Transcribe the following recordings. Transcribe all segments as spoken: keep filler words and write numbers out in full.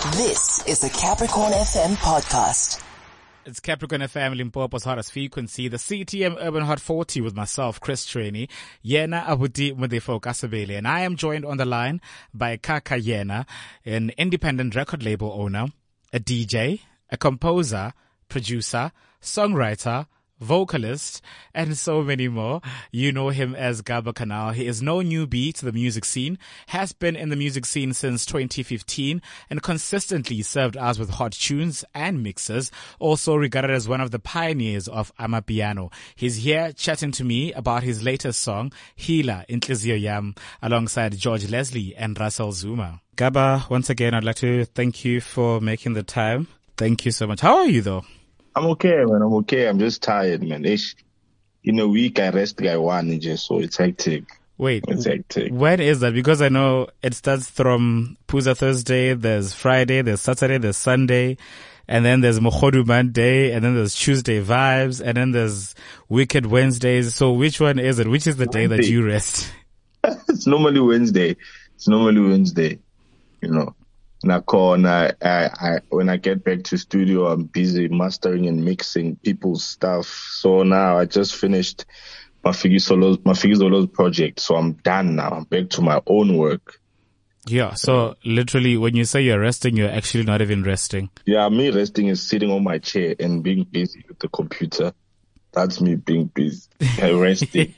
This is the Capricorn F M podcast. It's Capricorn F M, Limpopo's hottest frequency, the C T M Urban Hot forty with myself, Chris Trainee, Yena Abuti Mudefo Kasabele, and I am joined on the line by Kaka Yena, an independent record label owner, a D J, a composer, producer, songwriter, vocalist, and so many more. You know him as Gaba Canal. He is no newbie to the music scene, has been in the music scene since twenty fifteen, and consistently served us with hot tunes and mixes, also regarded as one of the pioneers of Amapiano. He's here chatting to me about his latest song, Healer, Intlizio Yam, alongside George Leslie and Russell Zuma. Gaba, once again, I'd like to thank you for making the time. Thank you so much. How are you though? I'm okay, man. I'm okay. I'm just tired, man. Ish. In a week, I rest guy one, just so it's hectic. Wait, it's hectic. When is that? Because I know it starts from Puza Thursday, there's Friday, there's Saturday, there's Sunday, and then there's Mochodu Monday, and then there's Tuesday vibes, and then there's Wicked Wednesdays. So which one is it? Which is the Wednesday. Day that you rest? It's normally Wednesday. It's normally Wednesday, you know. Nakona, I, I, when I get back to studio, I'm busy mastering and mixing people's stuff. So now I just finished my Figgy Solos, my Figgy Solos project. So I'm done now. I'm back to my own work. Yeah. So literally when you say you're resting, you're actually not even resting. Yeah. Me resting is sitting on my chair and being busy with the computer. That's me being busy. Resting.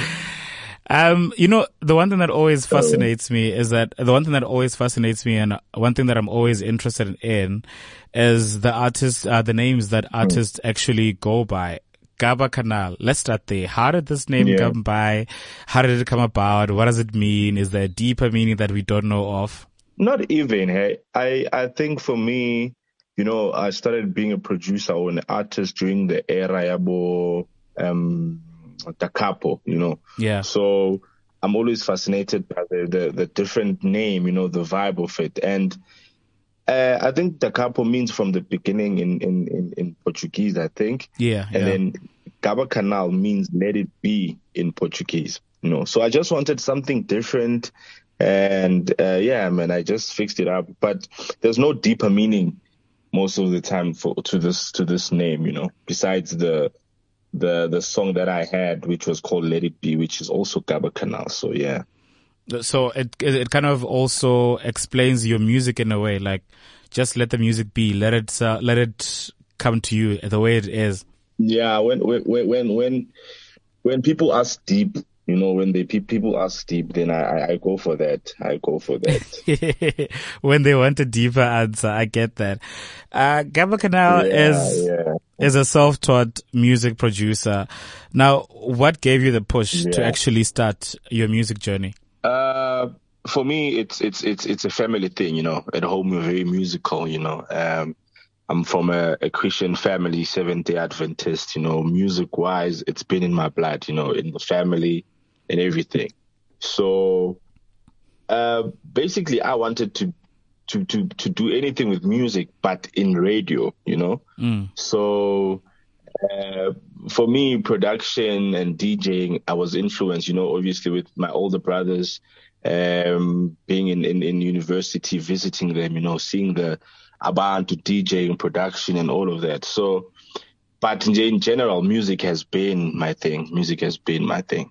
Um, you know, the one thing that always fascinates me is that the one thing that always fascinates me and one thing that I'm always interested in is the artists, uh, the names that artists actually go by. Gaba Canal. Let's start there. How did this name yeah. come by? How did it come about? What does it mean? Is there a deeper meaning that we don't know of? Not even, hey. I, I think for me, you know, I started being a producer or an artist during the era yabo, um, Da Capo, you know. Yeah. So I'm always fascinated by the, the, the different name, you know, the vibe of it. And uh, I think Da Capo means from the beginning in, in, in, in Portuguese, I think. Yeah. And yeah. then Gaba Canal means let it be in Portuguese, you know. So I just wanted something different. And uh, yeah, man, I just fixed it up. But there's no deeper meaning most of the time for to this to this name, you know, besides the the the song that I had, which was called Let It Be, which is also Gaba Canal. So yeah. So it it kind of also explains your music in a way, like just let the music be, let it uh, let it come to you the way it is. Yeah, when when when when when people ask deep, you know, when they people ask deep, then I, I, I go for that. I go for that. When they want a deeper answer, I get that. Uh, Gaba Canal yeah, is, yeah. is a self-taught music producer. Now, what gave you the push yeah. to actually start your music journey? Uh, for me, it's, it's, it's, it's a family thing, you know. At home, we're very musical, you know. Um, I'm from a, a Christian family, Seventh-day Adventist, you know. Music-wise, it's been in my blood, you know, in the family and everything. So, uh, basically I wanted to, to, to, to do anything with music, but in radio, you know? Mm. So, uh, for me, production and DJing, I was influenced, you know, obviously with my older brothers, um, being in, in, in university, visiting them, you know, seeing the Abantu DJing production and all of that. So, but in, in general, music has been my thing. Music has been my thing.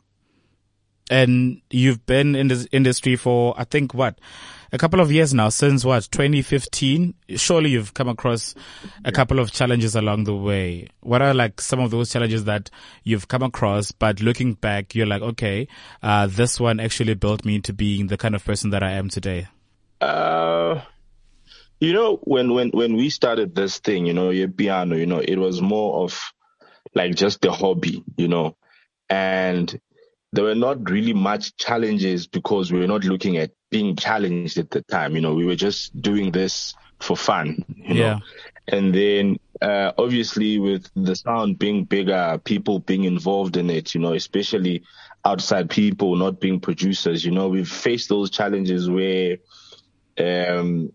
And you've been in this industry for, I think, what, a couple of years now, since what, twenty fifteen? Surely you've come across a couple of challenges along the way. What are like some of those challenges that you've come across, but looking back, you're like, okay, uh, this one actually built me into being the kind of person that I am today? Uh, you know, when, when, when we started this thing, you know, your piano, you know, it was more of like just a hobby, you know, and there were not really much challenges because we were not looking at being challenged at the time. You know, we were just doing this for fun, you yeah. know. And then, uh, obviously with the sound being bigger, people being involved in it, you know, especially outside people not being producers, you know, we've faced those challenges where, um,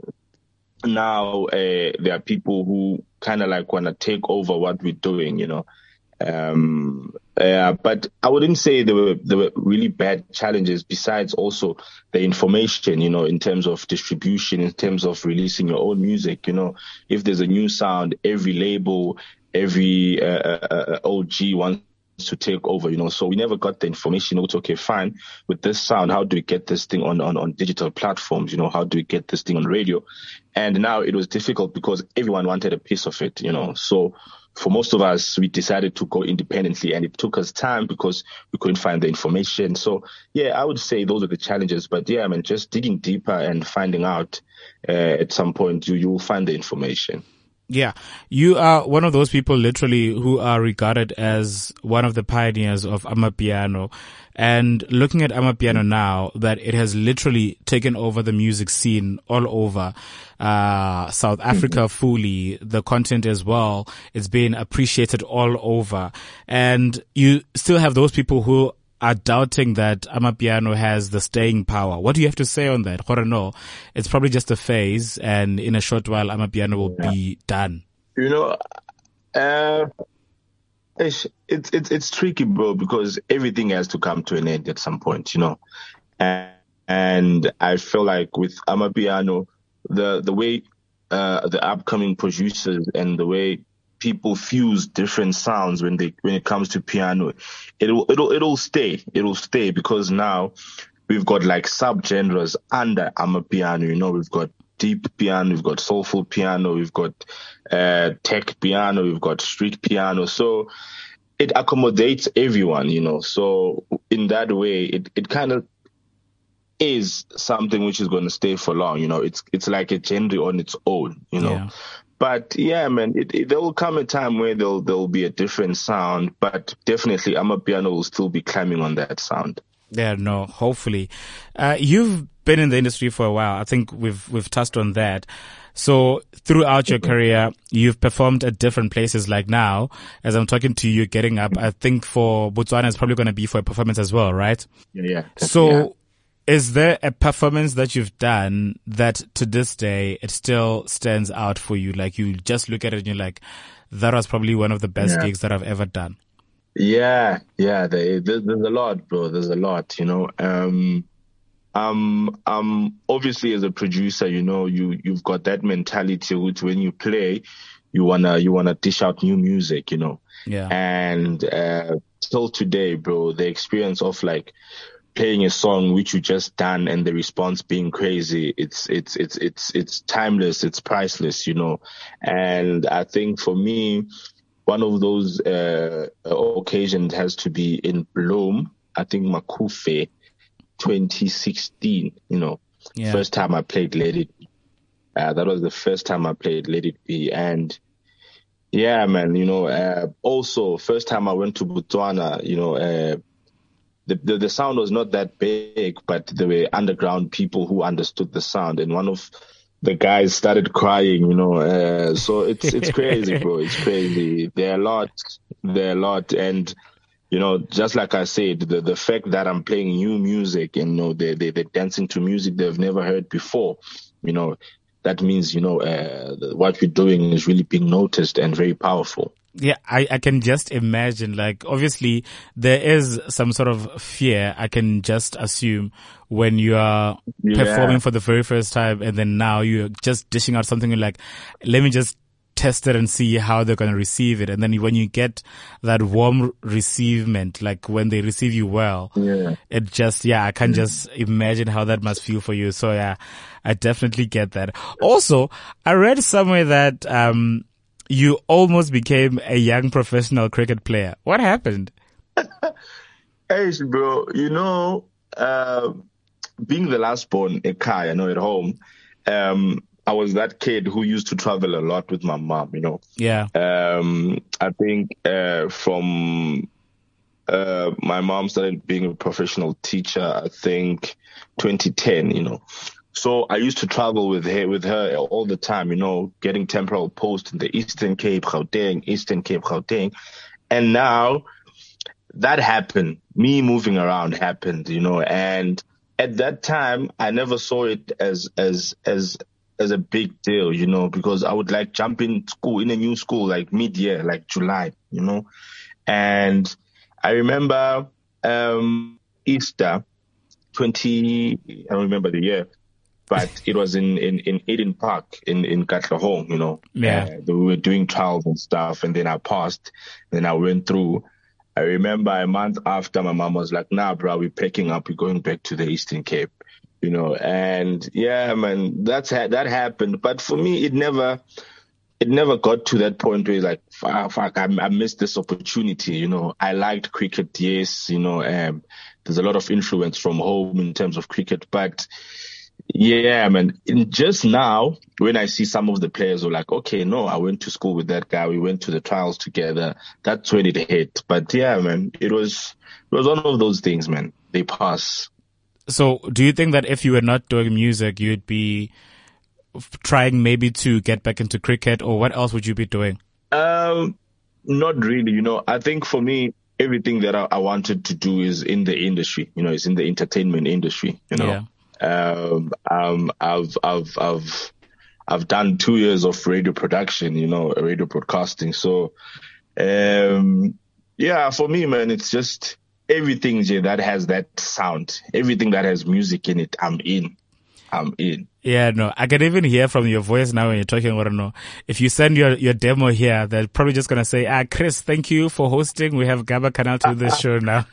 now, uh, there are people who kind of like want to take over what we're doing, you know. Um, uh, but I wouldn't say there were there were really bad challenges. Besides also the information, you know, in terms of distribution, in terms of releasing your own music. You know, if there's a new sound, every label, every uh, uh, O G wants to take over. You know, so we never got the information. It's okay, fine. With this sound, how do we get this thing on on on digital platforms? You know, how do we get this thing on radio? And now it was difficult because everyone wanted a piece of it. You know, so. For most of us, we decided to go independently, and it took us time because we couldn't find the information. So, yeah, I would say those are the challenges. But yeah, I mean, just digging deeper and finding out uh, at some point, you you will find the information. Yeah, you are one of those people literally who are regarded as one of the pioneers of Amapiano. And looking at Amapiano now, that it has literally taken over the music scene all over uh South Africa mm-hmm. fully, the content as well. It's been appreciated all over. And you still have those people who are doubting that Amapiano has the staying power. What do you have to say on that? Or no, it's probably just a phase, and in a short while, Amapiano will yeah. be done. You know, uh, it's, it's, it's, it's tricky, bro, because everything has to come to an end at some point, you know. And, and I feel like with Amapiano, the, the way, uh, the upcoming producers and the way people fuse different sounds when they when it comes to piano, it'll it'll it'll stay. It'll stay because now we've got like subgenres under Amapiano. You know, we've got deep piano, we've got soulful piano, we've got uh, tech piano, we've got street piano. So it accommodates everyone. You know, so in that way, it it kind of is something which is going to stay for long. You know, it's it's like a genre on its own. You know. Yeah. But yeah, man, it, it, there will come a time where there'll there'll be a different sound, but definitely Amapiano will still be climbing on that sound. Yeah, no, hopefully. Uh, you've been in the industry for a while. I think we've we've touched on that. So throughout your career, you've performed at different places. Like now, as I'm talking to you, getting up, I think for Botswana is probably going to be for a performance as well, right? Yeah, yeah. So. Yeah. Is there a performance that you've done that to this day it still stands out for you? Like you just look at it and you're like, that was probably one of the best yeah. gigs that I've ever done. Yeah, yeah. There, there's a lot, bro. There's a lot, you know. Um, um, um. Obviously, as a producer, you know, you you've got that mentality which when you play, you wanna you wanna dish out new music, you know. Yeah. And uh, till today, bro, the experience of like playing a song which you just done and the response being crazy, it's it's it's it's it's timeless, it's priceless, you know. And I think for me, one of those uh, occasions has to be in Bloem. I think Makufe, twenty sixteen. You know, yeah. First time I played Let It Be. Uh, that was the first time I played Let It Be, and yeah, man, you know. Uh, also, first time I went to Botswana, you know. Uh, The, the the sound was not that big, but there were underground people who understood the sound, and one of the guys started crying, you know. Uh, so it's it's crazy, bro. It's crazy. There are a lot, there are a lot, and you know, just like I said, the the fact that I'm playing new music, and you know, they they they're dancing to music they've never heard before, you know, that means you know uh, what we're doing is really being noticed and very powerful. Yeah, I, I can just imagine, like, obviously there is some sort of fear, I can just assume, when you are yeah. performing for the very first time and then now you're just dishing out something like, let me just test it and see how they're going to receive it. And then when you get that warm receivement, like when they receive you well, yeah. it just, yeah, I can just imagine how that must feel for you. So yeah, I definitely get that. Also, I read somewhere that, um, you almost became a young professional cricket player. What happened? Hey, bro, you know, uh, being the last born a car, you know, at home, um, I was that kid who used to travel a lot with my mom, you know. Yeah. Um, I think uh, from uh, my mom started being a professional teacher, I think twenty ten, you know. So I used to travel with her, with her all the time, you know, getting temporal post in the Eastern Cape, Gauteng, Eastern Cape, Gauteng. And now that happened. Me moving around happened, you know, and at that time I never saw it as, as, as, as a big deal, you know, because I would like jump in school, in a new school, like mid-year, like July, you know. And I remember um, Easter twenty, I don't remember the year, but it was in, in, in Eden Park in, in Katlehong, you know. Yeah. Uh, we were doing trials and stuff, and then I passed, then I went through. I remember a month after, my mom was like, nah, bro, we're packing up, we're going back to the Eastern Cape, you know. And yeah, man, that's that happened. But for me, it never, it never got to that point where like, fuck, fuck I, I missed this opportunity, you know. I liked cricket, yes, you know. Um, there's a lot of influence from home in terms of cricket, but yeah, man. In just now, when I see some of the players who are like, okay, no, I went to school with that guy. We went to the trials together. That's when it hit. But yeah, man, it was, it was one of those things, man. They pass. So do you think that if you were not doing music, you'd be trying maybe to get back into cricket, or what else would you be doing? Um, not really. You know, I think for me, everything that I, I wanted to do is in the industry, you know, it's in the entertainment industry, you know. Yeah. Um, um, I've, I've, I've, I've done two years of radio production, you know, radio broadcasting. So, um, yeah, for me, man, it's just everything yeah, that has that sound, everything that has music in it, I'm in. I'm in. Yeah, no, I can even hear from your voice now when you're talking. I don't know. If you send your, your demo here, they're probably just going to say, ah, Chris, thank you for hosting. We have Gaba Canal to this show now.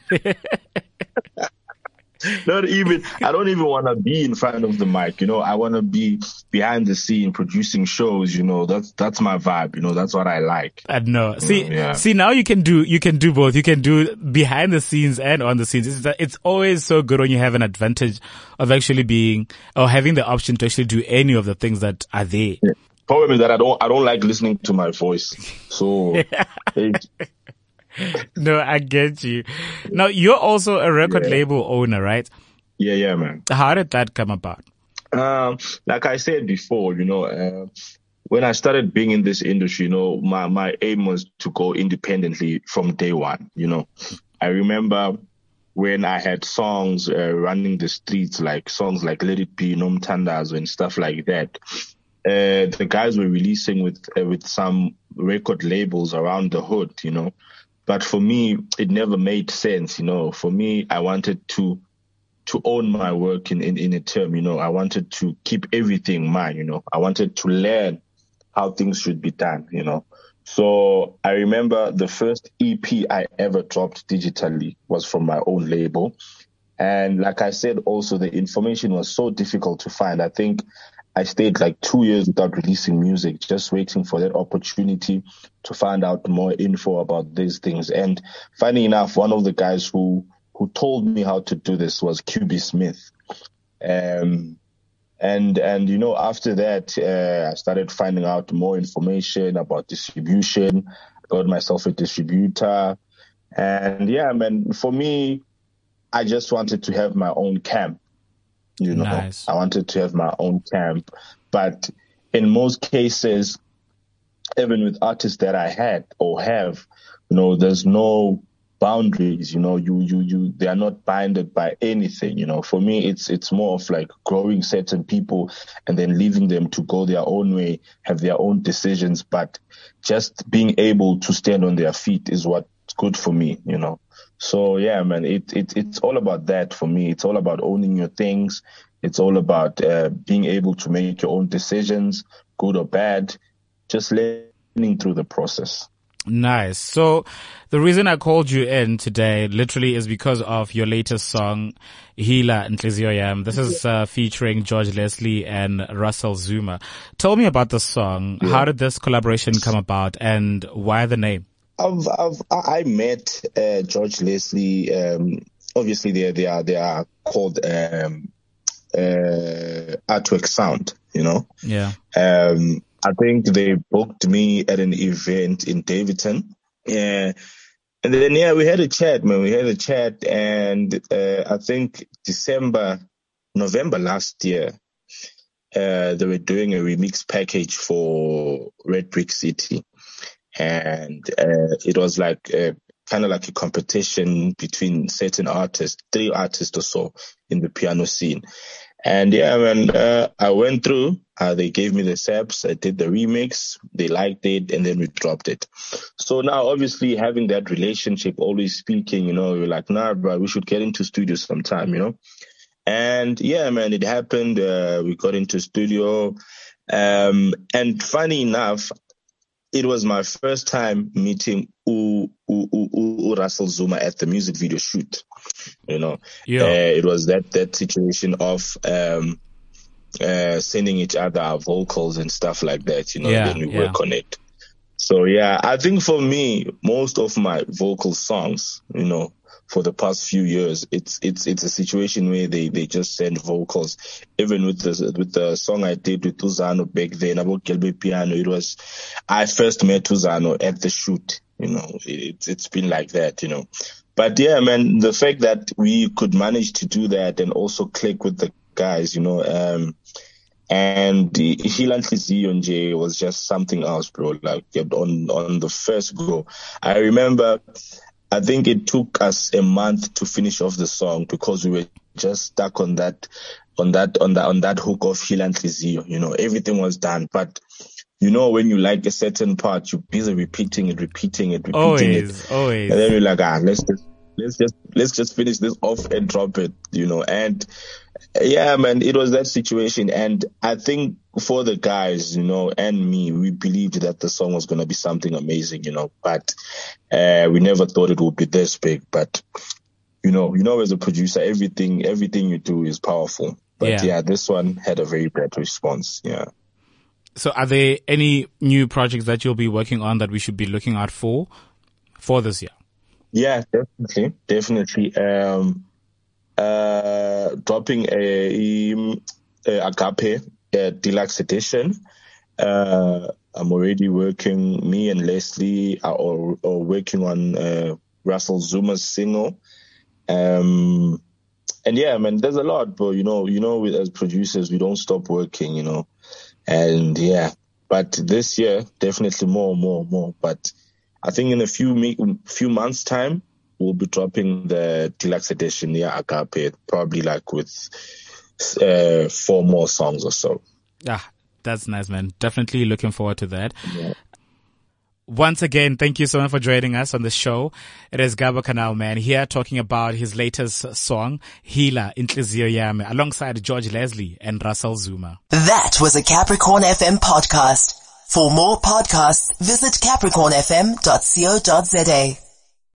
Not even, I don't even want to be in front of the mic, you know, I want to be behind the scene producing shows, you know, that's, that's my vibe, you know, that's what I like. I know. See, know, yeah. see, now you can do, you can do both. You can do behind the scenes and on the scenes. It's, it's always so good when you have an advantage of actually being, or having the option to actually do any of the things that are there. Yeah. Problem is that I don't, I don't like listening to my voice. So, it, no, I get you. Now, you're also a record yeah. label owner, right? Yeah, yeah, man. How did that come about? Um, like I said before, you know, uh, when I started being in this industry, you know, my, my aim was to go independently from day one, you know. I remember when I had songs uh, running the streets, like songs like Let It Be, Nomtandazo and stuff like that. Uh, the guys were releasing with, uh, with some record labels around the hood, you know. But for me, it never made sense, you know. For me, I wanted to to own my work in, in, in a term, you know. I wanted to keep everything mine, you know. I wanted to learn how things should be done, you know. So I remember the first E P I ever dropped digitally was from my own label. And like I said, also the information was so difficult to find. I think I stayed like two years without releasing music, just waiting for that opportunity to find out more info about these things. And funny enough, one of the guys who, who told me how to do this was Q B Smith. Um, and, and, you know, after that, uh, I started finding out more information about distribution, got myself a distributor. And yeah, man, for me, I just wanted to have my own camp. You know, nice. I wanted to have my own camp, but in most cases, even with artists that I had or have, you know, there's no boundaries, you know, you, you, you, they are not binded by anything, you know. For me, it's, it's more of like growing certain people and then leaving them to go their own way, have their own decisions, but just being able to stand on their feet is what's good for me, you know. So yeah, man, it, it, it's all about that for me. It's all about owning your things. It's all about uh, being able to make your own decisions, good or bad, just learning through the process. Nice. So the reason I called you in today literally is because of your latest song, Hila Nhliziyo Yam. This is uh, featuring George Leslie and Russell Zuma. Tell me about the song. Yeah. How did this collaboration come about and why the name? I've, I've, I met uh, George Leslie. Um, obviously, they they are they are called um, uh, Artwork Sound. You know. Yeah. Um, I think they booked me at an event in Davidson. Yeah. And then yeah, we had a chat, man. We had a chat, and uh, I think December, November last year, uh, they were doing a remix package for Red Brick City. And uh, it was like uh, kind of like a competition between certain artists, three artists or so in the piano scene. And yeah, man, uh, I went through, Uh, they gave me the saps. I did the remix. They liked it, and then we dropped it. So now, obviously, having that relationship, always speaking, you know, you're like, nah, bro, we should get into studio sometime, you know. And yeah, man, it happened. Uh, we got into studio. Um, and funny enough, it was my first time meeting U, U, U, U, Russell Zuma at the music video shoot. You know, yeah. uh, it was that, that situation of, um, uh, sending each other our vocals and stuff like that, you know, yeah, then we yeah. work on it. So yeah, I think for me, most of my vocal songs, you know, for the past few years, it's it's it's a situation where they, they just send vocals. Even with the with the song I did with Tuzano back then about Gelbe Piano, it was I first met Tuzano at the shoot. You know, it's it's been like that. You know, but yeah, man, the fact that we could manage to do that and also click with the guys, you know, um, and Hilan Tlizio was just something else, bro. Like on on the first go, I remember. I think it took us a month to finish off the song because we were just stuck on that, on that, on that, on that hook of Hilan Tlizio. You know, everything was done. But, you know, when you like a certain part, you're busy repeating it, repeating it, repeating always, it. Always, And then you're like, ah, let's just, let's just, let's just finish this off and drop it, you know. And yeah, man, it was that situation. And I think for the guys, you know, and me, we believed that the song was going to be something amazing, you know, but uh, we never thought it would be this big. But, you know, you know, as a producer, everything, everything you do is powerful. But yeah, yeah this one had a very bad response. Yeah. So are there any new projects that you'll be working on that we should be looking out for, for this year? Yeah, definitely. Definitely. Um, uh, dropping a, a Agape a deluxe edition. Uh, I'm already working, me and Leslie are, are, are working on uh, Russell Zuma's single. Um, and yeah, man, there's a lot, but you know, you know, as producers, we don't stop working, you know. And yeah, but this year, definitely more, more, more. But I think in a few me- few months' time, we'll be dropping the deluxe edition, yeah, Agape, probably like with uh, four more songs or so. Ah, that's nice, man. Definitely looking forward to that. Yeah. Once again, thank you so much for joining us on the show. It is Gabo Canal, man, here talking about his latest song, Hila Intlizio Yami, alongside George Leslie and Russell Zuma. That was a Capricorn F M podcast. For more podcasts, visit capricorn f m dot co dot za.